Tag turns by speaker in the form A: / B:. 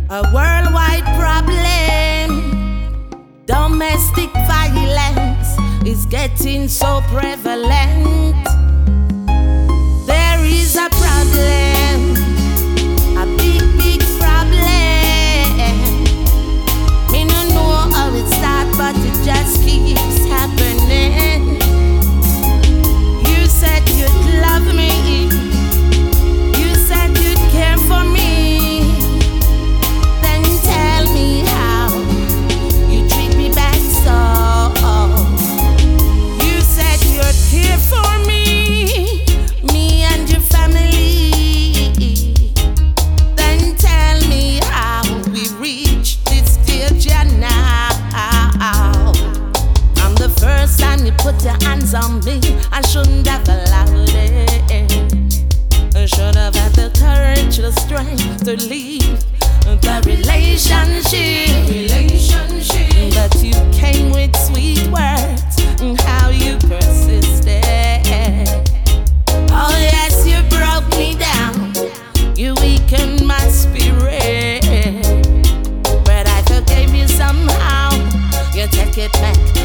A: A worldwide problem. Domestic violence is getting so prevalent. There is a problem, a big, big problem. Me no know how it starts, but it just keeps happening. You said you'd love me, you said you'd care for me. Then tell me how you treat me back so. You said you'd care for me and your family. Then tell me how we reached this stage and now. From the first time you put your hands on me, I shouldn't have allowed it. I should have had the courage, the strength to leave the relationship. But you came with sweet words and how you persisted. Oh yes, you broke me down, you weakened my spirit. But I forgave you somehow, you take it back.